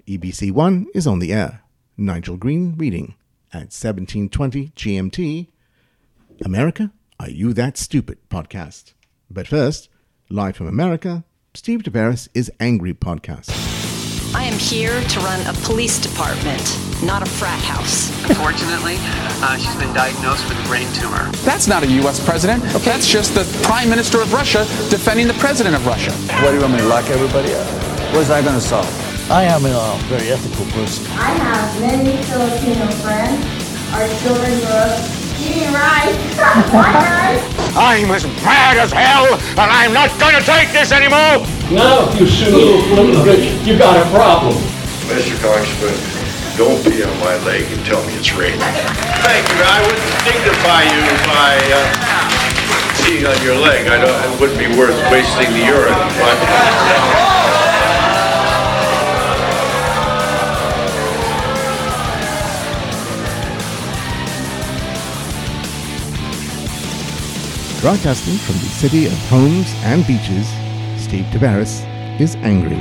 EBC1 is on the air. Nigel Green reading at 17:20 GMT. America, Are You That Stupid? Podcast. But first, live from America, Steve Tavares is Angry Podcast. I am here to run a police department, not a frat house. Unfortunately, she's been diagnosed with a brain tumor. That's not a U.S. president. Okay. That's just the Prime Minister of Russia defending the President of Russia. What do you want me to lock everybody up? What is that going to solve? I am a very ethical person. I have many Filipino friends. Our children grow up eating rice. I'm as mad as hell, and I'm not going to take this anymore! Now, if you shoot a little flippin' bitch, you got a problem. Mr. Congressman, don't pee on my leg and tell me it's raining. Thank you. I wouldn't dignify you by peeing on your leg. It wouldn't be worth wasting the urine. But... Broadcasting from the city of homes and beaches, Steve Tavares is Angry.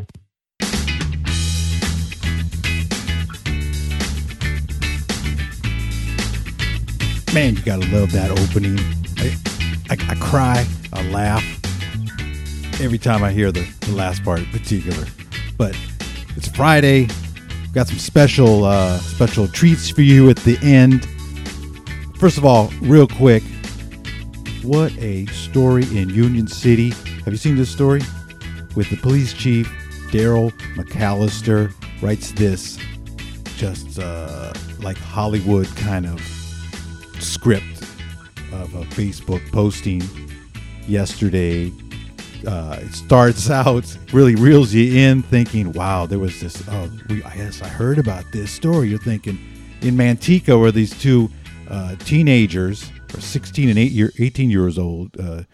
Man, you gotta love that opening. I cry, I laugh every time I hear the last part in particular. But it's Friday. We've got some special treats for you at the end. First of all, real quick, what a story in Union City. Have you seen this story? With the police chief, Daryl McAllister, writes this just like Hollywood kind of script of a Facebook posting yesterday. It starts out, really reels you in thinking, wow, there was this, yes, I heard about this story. You're thinking in Manteca where these two teenagers, or 16 and 18 years old,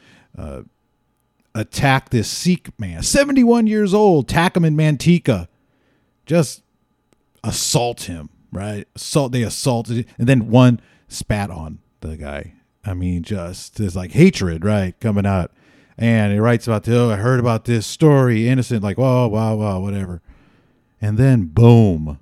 attack this Sikh man, 71 years old, attack him in Manteca, just assault him, right? They assaulted, and then one spat on the guy. I mean, just there's like hatred, right, coming out. And he writes about, I heard about this story, innocent, like, wow, whatever. And then, boom.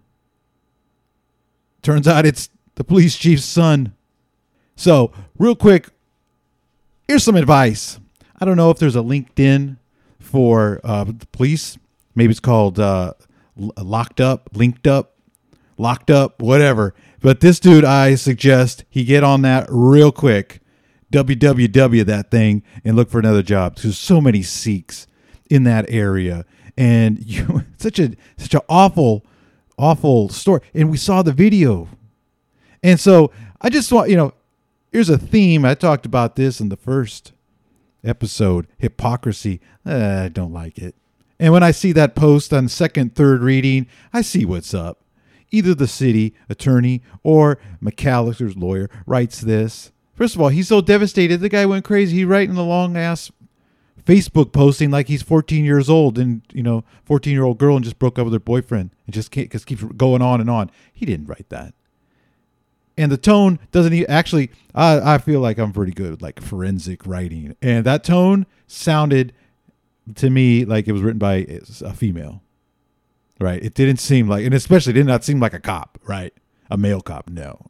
Turns out it's the police chief's son. So, real quick, here's some advice. I don't know if there's a LinkedIn for the police. Maybe it's called Locked Up, Linked Up, Locked Up, whatever. But this dude, I suggest he get on that real quick. www that thing and look for another job. There's so many Sikhs in that area. And such an awful story. And we saw the video. And so I just want, here's a theme. I talked about this in the first episode, hypocrisy. I don't like it. And when I see that post on second, third reading, I see what's up. Either the city attorney or McAllister's lawyer writes this. First of all, he's so devastated. The guy went crazy. He writing the long-ass Facebook posting like he's 14 years old and, 14-year-old girl and just broke up with her boyfriend and just keeps going on and on. He didn't write that. And the tone doesn't actually, I feel like I'm pretty good with like forensic writing. And that tone sounded to me like it was written by a female, right? It didn't seem like, and especially did not seem like a cop, right? A male cop, no.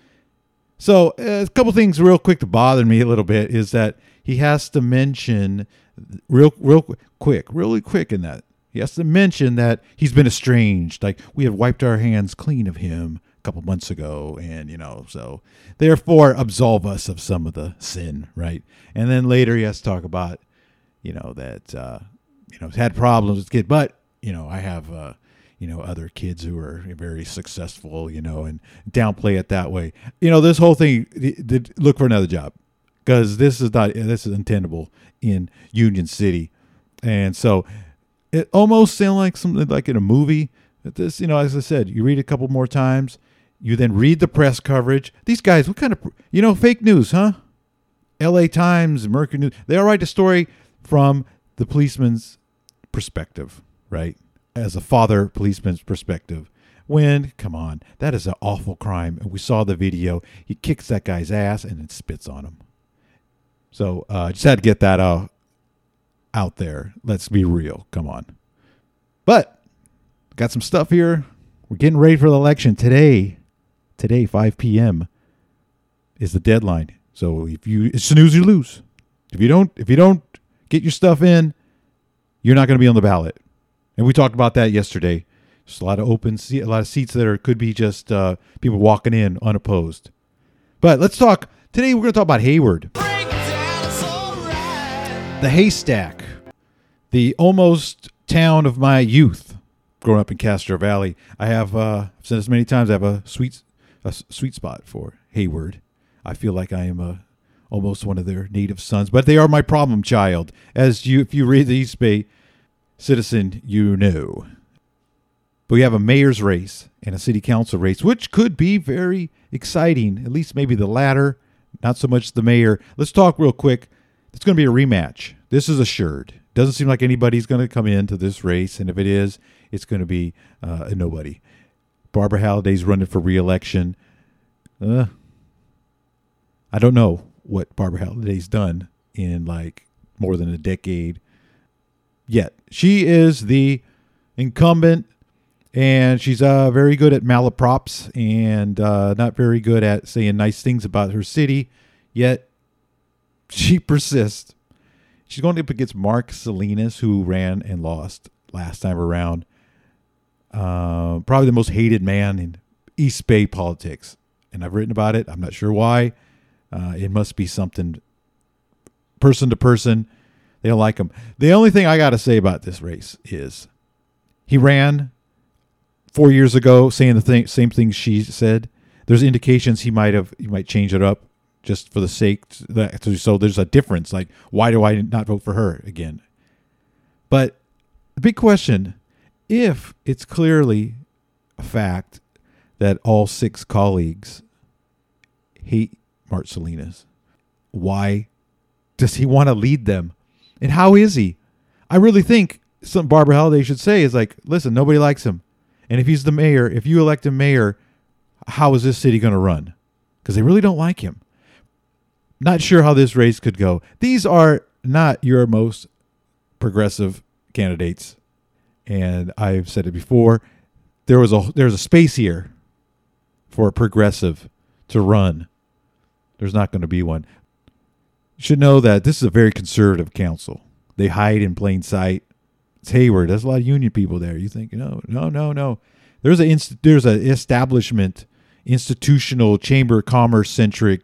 So a couple things real quick to bother me a little bit is that he has to mention really quick in that. He has to mention that he's been estranged. Like we have wiped our hands clean of him couple months ago, and so therefore absolve us of some of the sin, right? And then later he has to talk about that he's had problems with kids, but I have other kids who are very successful, and downplay it that way. This whole thing, look for another job, because this is untenable in Union City. And so it almost sounds like something like in a movie. But this, as I said, you read a couple more times. You then read the press coverage. These guys, what kind of, fake news, huh? L.A. Times, Mercury News. They all write the story from the policeman's perspective, right? As a father policeman's perspective. When, come on, that is an awful crime. And we saw the video. He kicks that guy's ass and then spits on him. So just had to get that out there. Let's be real. Come on. But got some stuff here. We're getting ready for the election today. Today, 5 p.m. is the deadline. So it's snooze, you lose. If you don't get your stuff in, you're not going to be on the ballot. And we talked about that yesterday. Just a lot of a lot of seats that could be just people walking in unopposed. But let's talk today. We're going to talk about Hayward, the haystack, the almost town of my youth. Growing up in Castro Valley, I have I've said this many times. I have a sweet spot for Hayward. I feel like I am almost one of their native sons, but they are my problem child. If you read the East Bay Citizen, you know. But we have a mayor's race and a city council race, which could be very exciting. At least maybe the latter, not so much the mayor. Let's talk real quick. It's going to be a rematch. This is assured. Doesn't seem like anybody's going to come into this race, and if it is, it's going to be a nobody. Barbara Halliday's running for re-election. I don't know what Barbara Halliday's done in like more than a decade yet. She is the incumbent, and she's very good at malaprops and not very good at saying nice things about her city, yet she persists. She's going up against Mark Salinas, who ran and lost last time around. Probably the most hated man in East Bay politics. And I've written about it. I'm not sure why. It must be something person to person. They don't like him. The only thing I got to say about this race is he ran 4 years ago saying the same thing she said. There's indications he might change it up just for the sake. So there's a difference. Like, why do I not vote for her again? But the big question, if it's clearly a fact that all 6 colleagues hate Mark Salinas, why does he want to lead them? And how is he? I really think something Barbara Halliday should say is like, listen, nobody likes him. And if he's the mayor, if you elect him mayor, how is this city going to run? Because they really don't like him. Not sure how this race could go. These are not your most progressive candidates. And I've said it before. There's a space here for a progressive to run. There's not going to be one. You should know that this is a very conservative council. They hide in plain sight. It's Hayward. There's a lot of union people there. You think, no. There's an establishment, institutional, chamber of commerce centric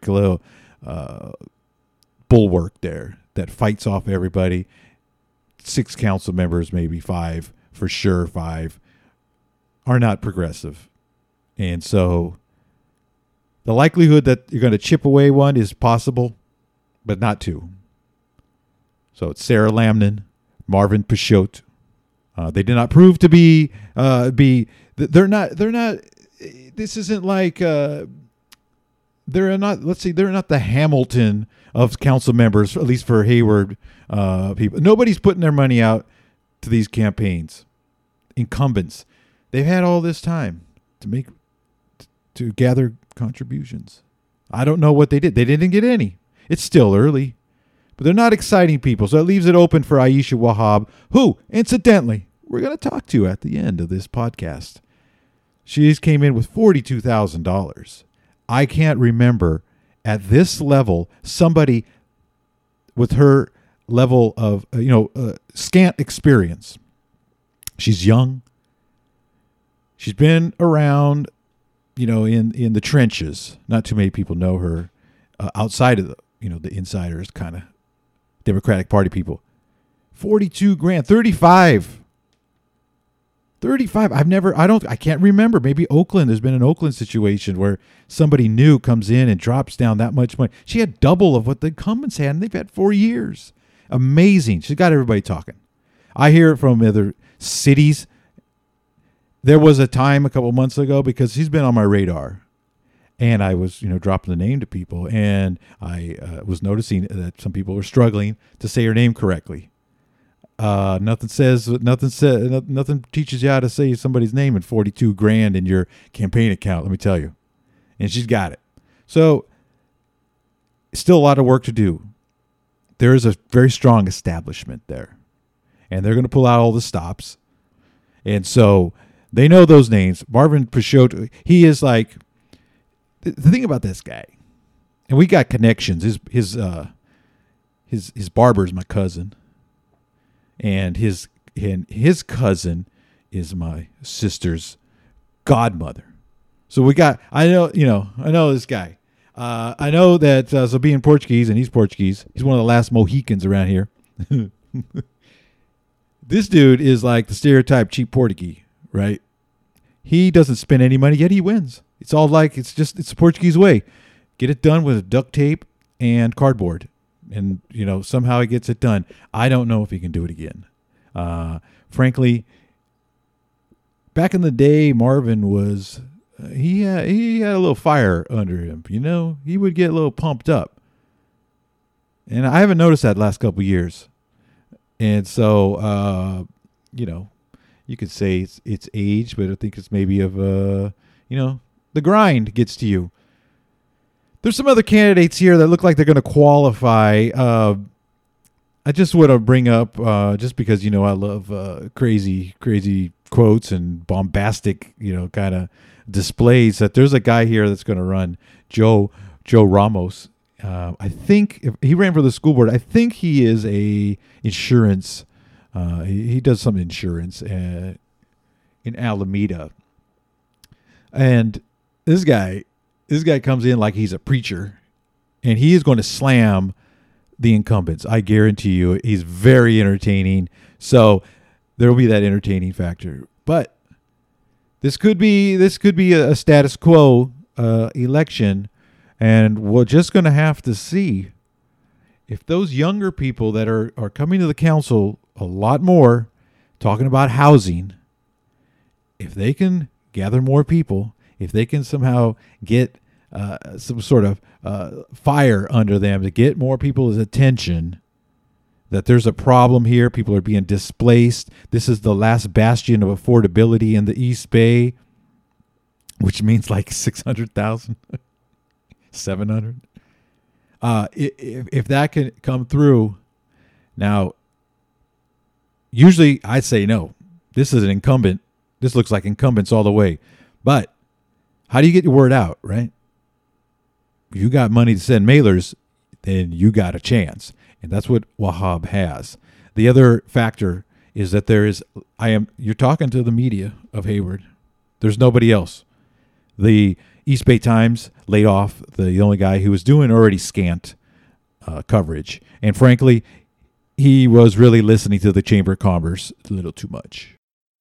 bulwark there that fights off everybody. 6 council members, maybe 5, for sure 5, are not progressive. And so the likelihood that you're going to chip away one is possible, but not 2. So it's Sarah Lamnan, Marvin Peixoto. They did not prove to be. They're not. This isn't like. They're not. Let's see. They're not the Hamilton of council members, at least for Hayward people. Nobody's putting their money out to these campaigns. Incumbents, they've had all this time to gather contributions. I don't know what they did. They didn't get any. It's still early, but they're not exciting people. So it leaves it open for Aisha Wahab, who, incidentally, we're going to talk to at the end of this podcast. She just came in with $42,000. I can't remember at this level somebody with her level of scant experience. She's young. She's been around, in the trenches. Not too many people know her outside of the insiders, kind of Democratic Party people. $42,000, 35. I can't remember. Maybe Oakland. There's been an Oakland situation where somebody new comes in and drops down that much money. She had double of what the incumbents had, and they've had 4 years. Amazing. She's got everybody talking. I hear it from other cities. There was a time a couple months ago, because she's been on my radar, and I was, dropping the name to people, and I was noticing that some people were struggling to say her name correctly. Nothing teaches you how to say somebody's name and $42,000 in your campaign account. Let me tell you, and she's got it. So, still a lot of work to do. There is a very strong establishment there, and they're going to pull out all the stops. And so They know those names. Marvin Peixoto, he is like, the thing about this guy, and we got connections. His barber is my cousin, and his cousin is my sister's godmother. So we got, I know this guy. I know that, so being Portuguese, and he's Portuguese, he's one of the last Mohicans around here. This dude is like the stereotype cheap Portuguese, right? He doesn't spend any money, yet he wins. It's all like, it's the Portuguese way. Get it done with duct tape and cardboard. And, somehow he gets it done. I don't know if he can do it again. Frankly, back in the day, Marvin was, he had a little fire under him. He would get a little pumped up. And I haven't noticed that last couple of years. And so, you could say it's age, but I think it's maybe of, the grind gets to you. There's some other candidates here that look like they're going to qualify. I just want to bring up, just because, I love crazy quotes and bombastic, kind of displays, that there's a guy here that's going to run, Joe Ramos. I think if he ran for the school board. I think he is a insurance. He does some insurance in Alameda. And this guy comes in like he's a preacher, and he is going to slam the incumbents. I guarantee you, he's very entertaining. So there will be that entertaining factor. But this could be a status quo election, and we're just going to have to see if those younger people that are coming to the council a lot more, talking about housing, if they can gather more people, if they can somehow get some sort of fire under them to get more people's attention, that there's a problem here. People are being displaced. This is the last bastion of affordability in the East Bay, which means like 600,000, 700. If that can come through, now, usually I'd say no. This is an incumbent. This looks like incumbents all the way. But how do you get your word out, right? If you got money to send mailers, then you got a chance. And that's what Wahab has. The other factor is that you're talking to the media of Hayward. There's nobody else. The East Bay Times laid off the only guy who was doing already scant coverage. And frankly, he was really listening to the Chamber of Commerce a little too much.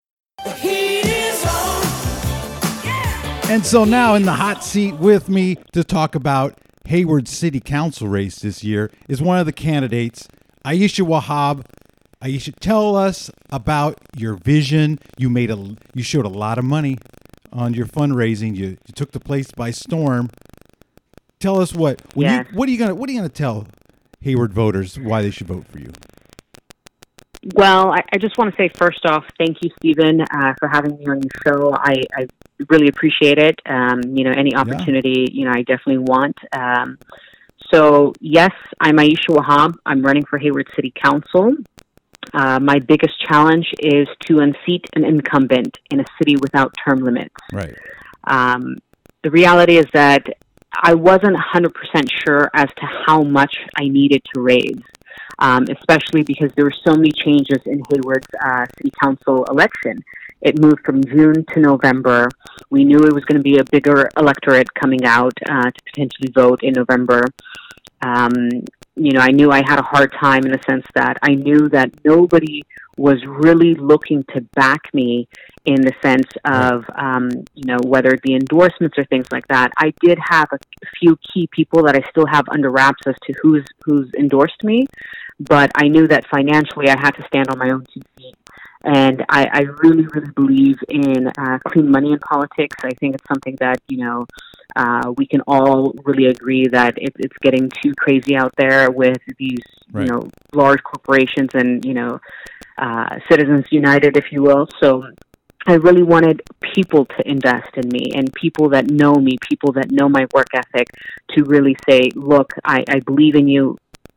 And so now in the hot seat with me to talk about Hayward City Council race this year is one of the candidates, Aisha Wahab. Aisha, tell us about your vision. You showed a lot of money on your fundraising. You took the place by storm. Tell us what are you gonna tell Hayward voters why they should vote for you? Well, I just want to say first off, thank you, Stephen, for having me on your show. I really appreciate it. Any opportunity, I definitely want. So yes, I'm Aisha Wahab. I'm running for Hayward City Council. My biggest challenge is to unseat an incumbent in a city without term limits. Right. The reality is that I wasn't 100% sure as to how much I needed to raise, especially because there were so many changes in Hayward's City Council election. It moved from June to November. We knew it was going to be a bigger electorate coming out to potentially vote in November. I knew I had a hard time in the sense that I knew that nobody was really looking to back me in the sense of, whether it be endorsements or things like that. I did have a few key people that I still have under wraps as to who's endorsed me, but I knew that financially I had to stand on my own 2 feet. And I really, really believe in clean money in politics. I think it's something that, we can all really agree that it's getting too crazy out there with these, right, large corporations and, Citizens United, if you will. So I really wanted people to invest in me and people that know me, people that know my work ethic to really say, look, I believe in you.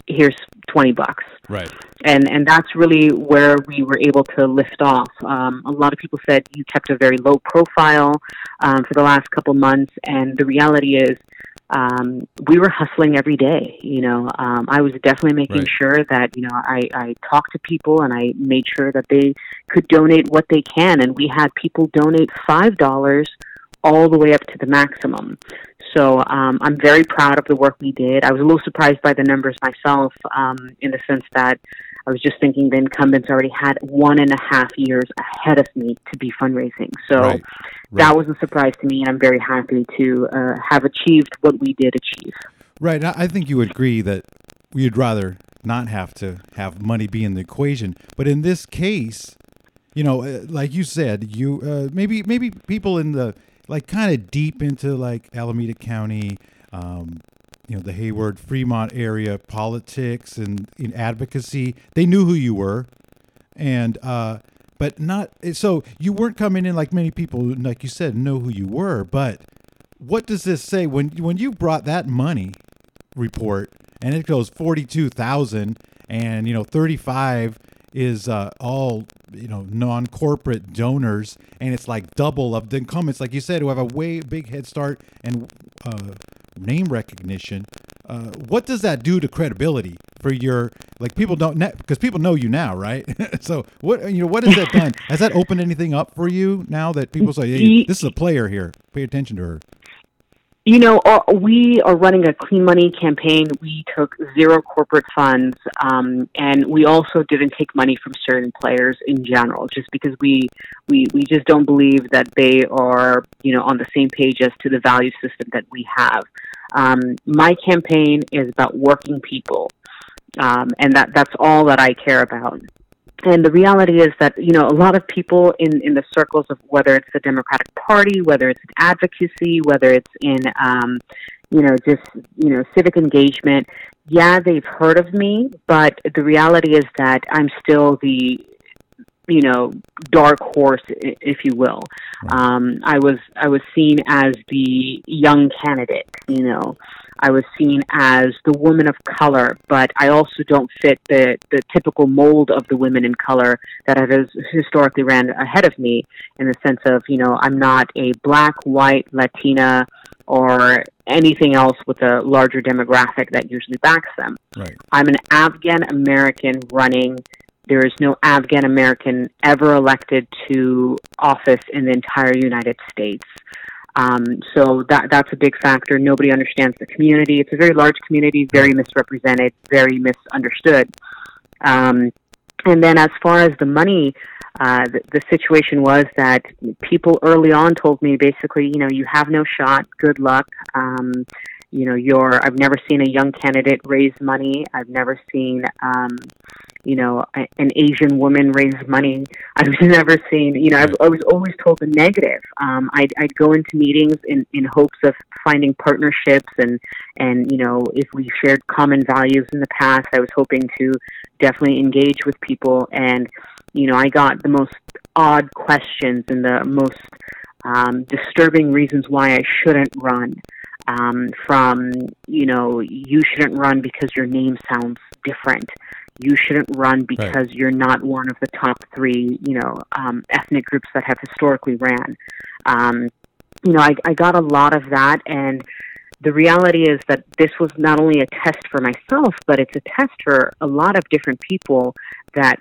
here's $20. Right. And that's really where we were able to lift off. A lot of people said you kept a very low profile for the last couple months, and the reality is we were hustling every day. I was definitely making sure that, I talked to people and I made sure that they could donate what they can. And we had people donate $5 all the way up to the maximum. So I'm very proud of the work we did. I was a little surprised by the numbers myself, in the sense that I was just thinking the incumbents already had 1.5 years ahead of me to be fundraising. So that was a surprise to me, and I'm very happy to have achieved what we did achieve. Right. I think you would agree that we'd rather not have to have money be in the equation. But in this case, like you said, you maybe people in the kind of deep into Alameda County, the Hayward, Fremont area politics and in advocacy, they knew who you were, and but not so you weren't coming in like many people, like you said, know who you were. But what does this say when you brought that money report and it goes 42,000 and 35 is all non-corporate donors, and it's like double of the incumbents, like you said, who have a way big head start and name recognition. What does that do to credibility for your people don't because people know you now, right? So what has that done? Has that opened anything up for you now that people say, hey, this is a player here, pay attention to her? We are running a clean money campaign. We took 0 corporate funds, and we also didn't take money from certain players in general, just because we just don't believe that they are, on the same page as to the value system that we have. My campaign is about working people, and that's all that I care about. And the reality is that, a lot of people in the circles of whether it's the Democratic Party, whether it's advocacy, whether it's in, civic engagement, yeah, they've heard of me, but the reality is that I'm still the, dark horse, if you will. I was seen as the young candidate, I was seen as the woman of color, but I also don't fit the typical mold of the women in color that have historically ran ahead of me, in the sense of, I'm not a black, white, Latina, or anything else with a larger demographic that usually backs them. Right. I'm an Afghan American running. There is no Afghan American ever elected to office in the entire United States. So that's a big factor. Nobody understands the community. It's a very large community, very misrepresented, very misunderstood. And then as far as the money, the situation was that people early on told me basically, you have no shot, good luck. I've never seen a young candidate raise money. I've never seen, an Asian woman raise money. I've never seen, I was always told the negative. I'd go into meetings in hopes of finding partnerships and if we shared common values in the past, I was hoping to definitely engage with people. And, I got the most odd questions and the most disturbing reasons why I shouldn't run. From, you shouldn't run because your name sounds different. You shouldn't run because you're not one of the top 3, ethnic groups that have historically ran. I got a lot of that, and the reality is that this was not only a test for myself, but it's a test for a lot of different people that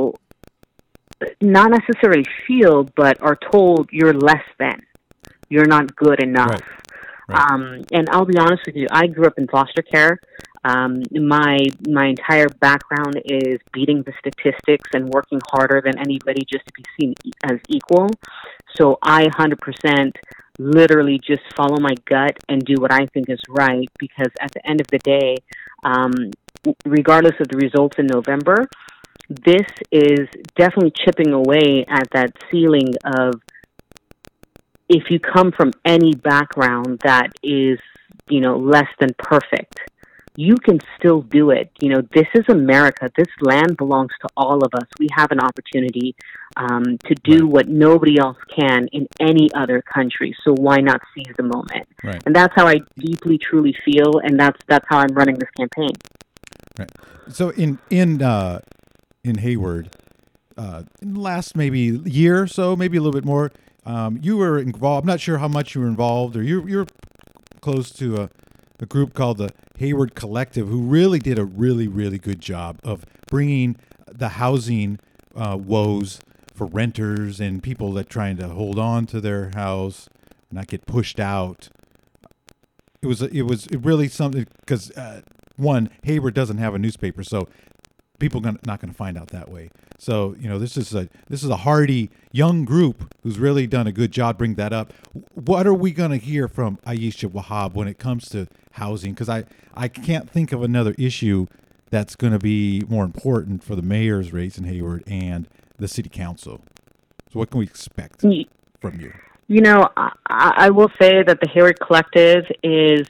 not necessarily feel, but are told you're less than. You're not good enough. Right. And I'll be honest with you, I grew up in foster care. My entire background is beating the statistics and working harder than anybody just to be seen as equal. So I 100% literally just follow my gut and do what I think is right, because at the end of the day, regardless of the results in November, this is definitely chipping away at that ceiling of, if you come from any background that is, less than perfect, you can still do it. This is America. This land belongs to all of us. We have an opportunity to do what nobody else can in any other country. So why not seize the moment? Right. And that's how I deeply, truly feel, and that's how I'm running this campaign. Right. So in Hayward, in the last maybe year or so, maybe a little bit more, you were involved. I'm not sure how much you were involved, or you're close to a group called the Hayward Collective, who really did a really, really good job of bringing the housing woes for renters and people that trying to hold on to their house, not get pushed out. It was really something, because one, Hayward doesn't have a newspaper, so people not going to find out that way. So this is a hardy young group who's really done a good job bringing that up. What are we going to hear from Aisha Wahab when it comes to housing? Because I can't think of another issue that's going to be more important for the mayor's race in Hayward and the city council. So what can we expect from you? I will say that the Hayward Collective is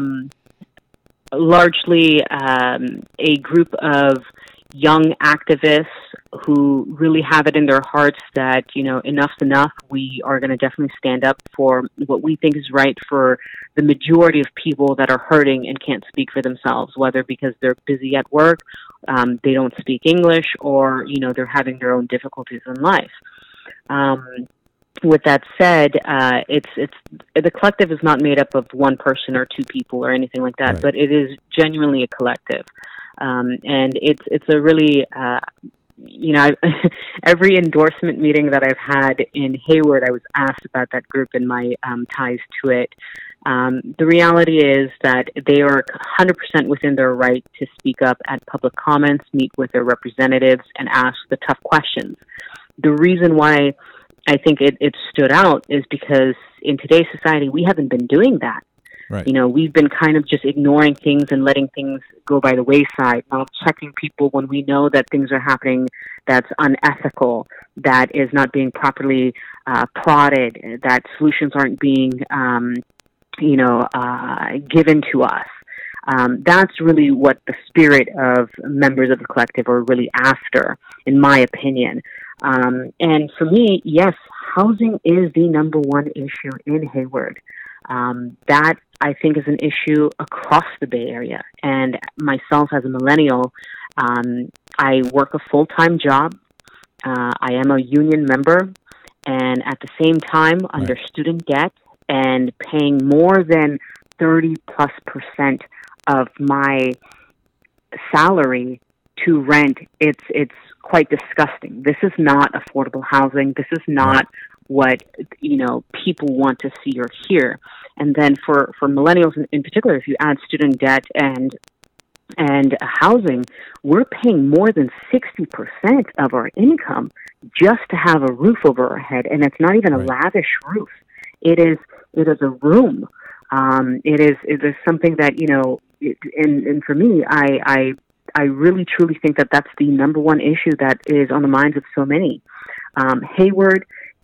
largely a group of young activists who really have it in their hearts that, enough's enough. We are going to definitely stand up for what we think is right for the majority of people that are hurting and can't speak for themselves, whether because they're busy at work, they don't speak English, or, they're having their own difficulties in life. With that said, it's the collective is not made up of one person or two people or anything like that, right. But it is genuinely a collective. And it's a really, every endorsement meeting that I've had in Hayward, I was asked about that group and my ties to it. The reality is that they are 100% within their right to speak up at public comments, meet with their representatives, and ask the tough questions. The reason why I think it stood out is because in today's society, we haven't been doing that. Right. We've been kind of just ignoring things and letting things go by the wayside, not checking people when we know that things are happening that's unethical, that is not being properly prodded, that solutions aren't being, given to us. That's really what the spirit of members of the collective are really after, in my opinion. And for me, yes, housing is the number one issue in Hayward. That, I think, is an issue across the Bay Area. And myself, as a millennial, I work a full-time job. I am a union member. And at the same time, under student debt and paying more than 30+% of my salary to rent, it's quite disgusting. This is not affordable housing. This is not what people want to see or hear. And then for millennials in particular, if you add student debt and housing, we're paying more than 60% of our income just to have a roof over our head, and it's not even a lavish roof. It is a room. It is something that and for me, I really truly think that that's the number one issue that is on the minds of so many. Hayward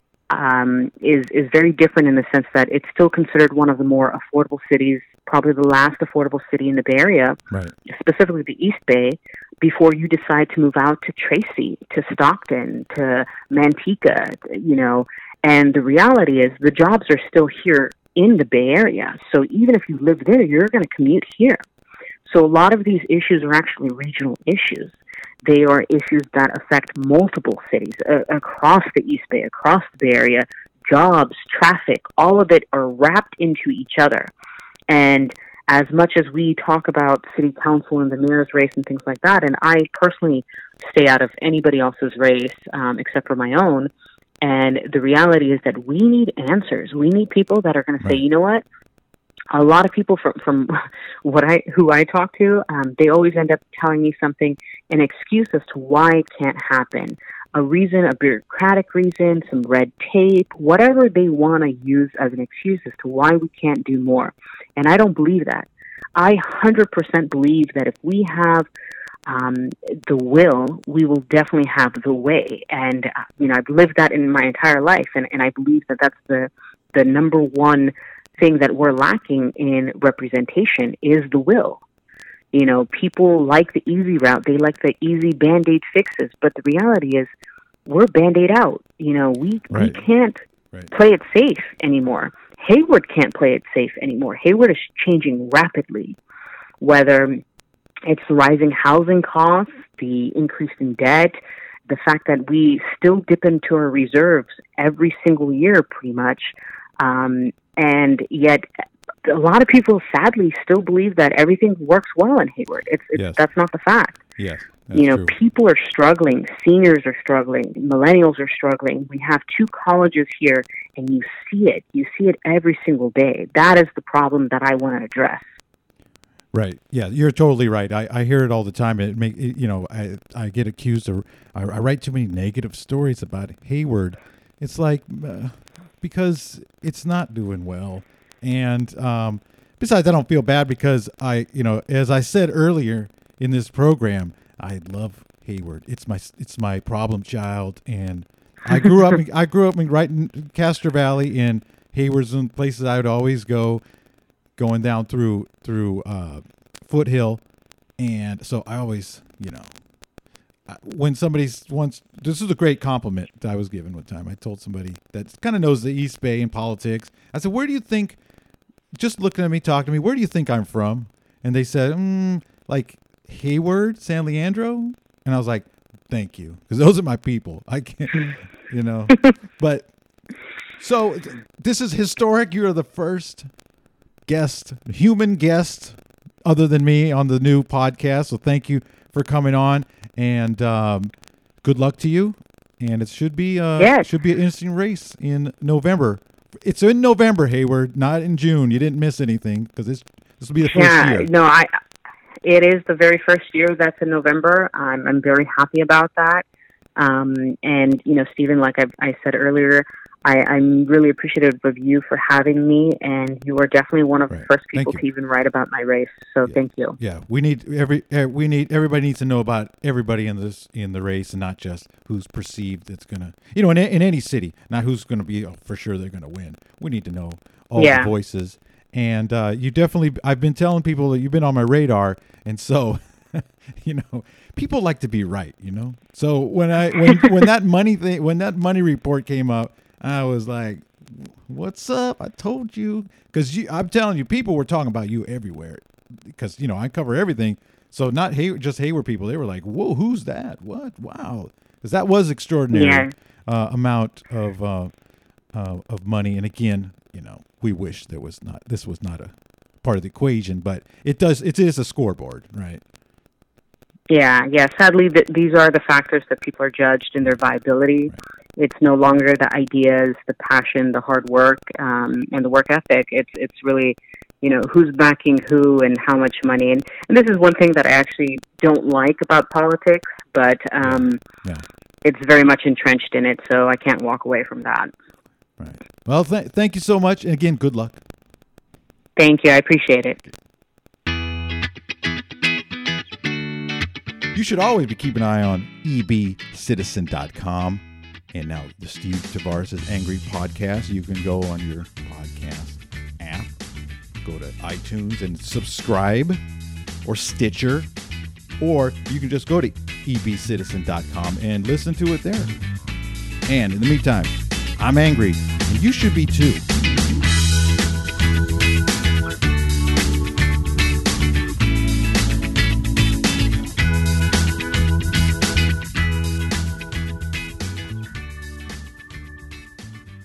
is very different in the sense that it's still considered one of the more affordable cities, probably the last affordable city in the Bay Area, specifically the East Bay, before you decide to move out to Tracy, to Stockton, to Manteca, and the reality is the jobs are still here in the Bay Area. So even if you live there, you're going to commute here. So a lot of these issues are actually regional issues. They are issues that affect multiple cities across the East Bay, across the Bay Area. Jobs, traffic, all of it are wrapped into each other. And as much as we talk about city council and the mayor's race and things like that, and I personally stay out of anybody else's race except for my own, and the reality is that we need answers. We need people that are going to say, you know what? A lot of people from who I talk to, they always end up telling me something, an excuse as to why it can't happen, a reason, a bureaucratic reason, some red tape, whatever they want to use as an excuse as to why we can't do more. And I don't believe that. I 100% believe that if we have the will, we will definitely have the way. And, I've lived that in my entire life, and I believe that that's the number one thing that we're lacking in representation is the will. People like the easy route. They like the easy Band-Aid fixes. But the reality is we're Band-Aid out. We can't play it safe anymore. Hayward can't play it safe anymore. Hayward is changing rapidly, whether It's the rising housing costs, the increase in debt, the fact that we still dip into our reserves every single year, pretty much, and yet a lot of people sadly still believe that everything works well in Hayward. That's not the fact. Yes. True. People are struggling. Seniors are struggling. Millennials are struggling. We have 2 colleges here, and you see it. You see it every single day. That is the problem that I want to address. Right. Yeah, you're totally right. I hear it all the time. I get accused of I write too many negative stories about Hayward. It's like because it's not doing well. And besides, I don't feel bad because as I said earlier in this program, I love Hayward. It's my problem child, and I grew up right in Castro Valley, and Hayward's one places I would always go, going down through Foothill, and so I always when somebody wants, this is a great compliment that I was given one time. I told somebody that kind of knows the East Bay and politics. I said, "Where do you think?" Just looking at me, talking to me, where do you think I'm from? And they said, like Hayward, San Leandro. And I was like, thank you, because those are my people. I can't, But so this is historic. You are the first human guest, other than me, on the new podcast. So thank you for coming on, and good luck to you. And it should be an interesting race in November. It's in November, Hayward, not in June. You didn't miss anything because this will be the first year. No, it is the very first year that's in November. I'm very happy about that. And, Stephen, like I said earlier, I'm really appreciative of you for having me, and you are definitely one of the first people to even write about my race. So thank you. Yeah, everybody needs to know about everybody in the race, and not just who's perceived it's gonna. In any city, not who's gonna be for sure they're gonna win. We need to know all the voices. And you definitely, I've been telling people that you've been on my radar, and so people like to be right. So when that money report came out, I was like, what's up? I told you. Because I'm telling you, people were talking about you everywhere. Because, I cover everything. So not just Hayward people. They were like, whoa, who's that? What? Wow. Because that was extraordinary amount of money. And again, we wish this was not a part of the equation. But it is a scoreboard, right? Yeah. Sadly, these are the factors that people are judged in their viability. Right. It's no longer the ideas, the passion, the hard work, and the work ethic. It's really, who's backing who and how much money. And this is one thing that I actually don't like about politics, but it's very much entrenched in it, so I can't walk away from that. Right. Well, thank you so much. And again, good luck. Thank you. I appreciate it. You should always be keeping an eye on ebcitizen.com. And now the Steve Tavares' Angry Podcast. You can go on your podcast app, go to iTunes and subscribe, or Stitcher, or you can just go to ebcitizen.com and listen to it there. And in the meantime, I'm angry, and you should be too.